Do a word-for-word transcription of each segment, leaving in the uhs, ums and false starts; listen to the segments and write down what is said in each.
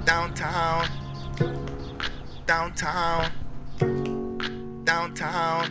Downtown, downtown, downtown.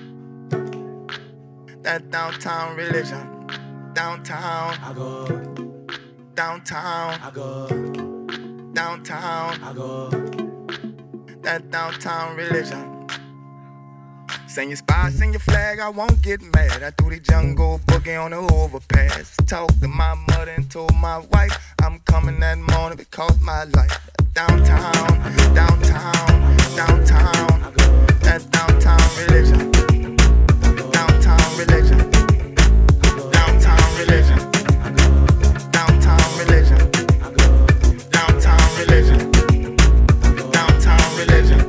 That downtown religion. Downtown, I go. downtown, I go. downtown. I go. That downtown religion. Sing your spot, sing your flag, I won't get mad. I do the jungle boogie on the overpass. Talked to my mother and told my wife I'm coming that morning because my life. Downtown, downtown, downtown. That downtown religion. Downtown religion. Downtown religion. Downtown religion. Downtown religion. Downtown religion.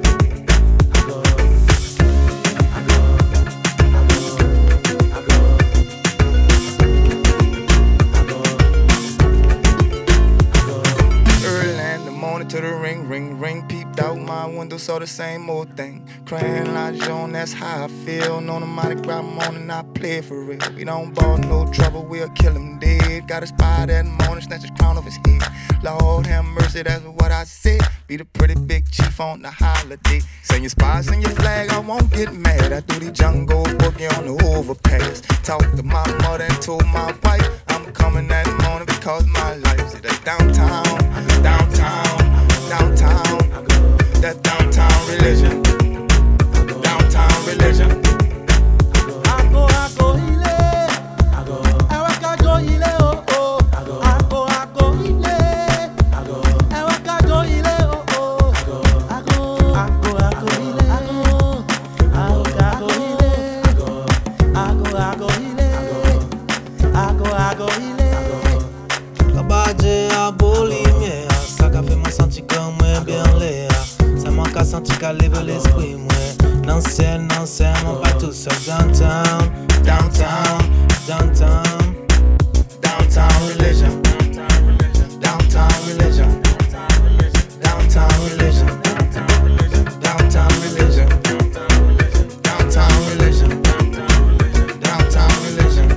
To the ring, ring, ring, peeped out my window, saw the same old thing. Crying like Joan, that's how I feel. On the Mardi Gras morning, I play for real. We don't ball no trouble, we'll kill him dead. Got a spy that morning, snatch his crown off his head. Lord have mercy, that's what I said. Be the pretty big chief on the holiday. Sing your spy, sing your flag, I won't get mad. I do the jungle boogie on the overpass. Talked to my mother and told my wife I'm coming that morning because my life's at downtown, downtown. Downtown, that downtown religion. Downtown religion. Ago, ago, ile. Ago. Ewa kajo ile, oh oh. Ago, ago, ago, ile. Ago. Ewa kajo ile, oh oh. Ago, ago, ago, ile. Ago, ago, ile. Ago, ago, ile. Ago, ago, ile. Kabaje aboli me. Ka fait moi sentir comme moi bien l'air. Ça m'a qu'à sentir qu'à lever l'esprit moi. Non c'est, non c'est, mon pas tout seul. Downtown, downtown, downtown. Downtown religion. Downtown religion. Downtown religion. Downtown religion. Downtown religion. Downtown religion.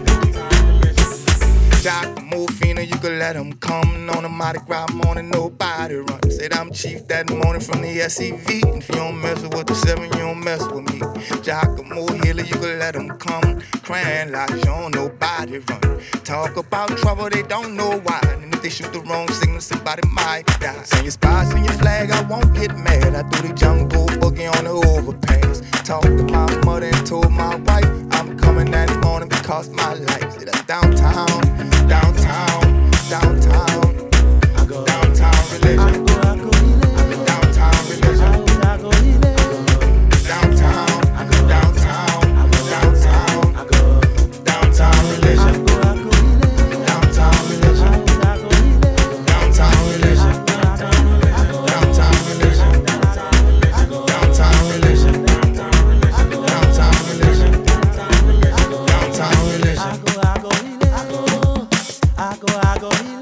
Jack Morphina, you could let him come. On a Mardi Gras morning, nobody run. Said I'm chief that morning from the S C V. If you don't mess with the seven, you don't mess with me. Giacomo Healer, you can let them come. Crying like you don't nobody run. Talk about trouble, they don't know why. And if they shoot the wrong signal, somebody might die. Sing your spy, sing your flag, I won't get mad. I do the jungle boogie on the overpass. Talked to my mother and told my wife I'm coming that morning because my life's at downtown, downtown, downtown. Downtown religion. Downtown religion. Downtown, downtown, downtown. Downtown religion. Downtown religion. Downtown religion. Downtown religion. Downtown religion. Downtown religion. Downtown religion. I go, I go,